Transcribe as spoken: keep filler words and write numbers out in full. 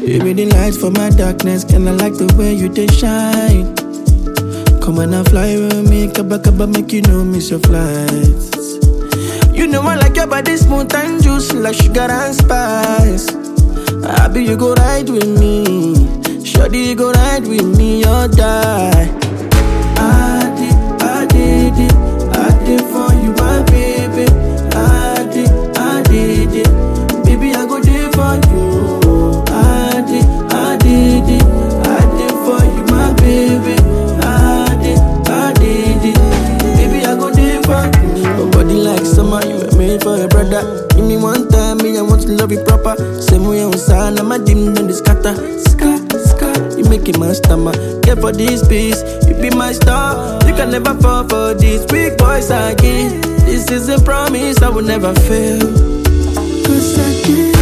You be the light for my darkness, kinda like the way you dey shine. Come on and fly with me, kaba kaba make you know miss your flights. You know I like your body smooth and juicy like sugar and spice. Happy you go ride with me, shawty you go ride with me or die. I did, I did it, I did for you my baby. I did, I did it, baby I go there for you. I did, I did it, I did for you my baby. I did, I did it, baby I go there for you. Your body like summer, you were made for a brother. Give me one time, me I want to love you proper. Same way on sand, I'm a dim then the scatter. Sky, sky, you make it my stomach. Get for this piece, you be my star. You can never fall for these big boys again. This is a promise I will never fail. Cause I can't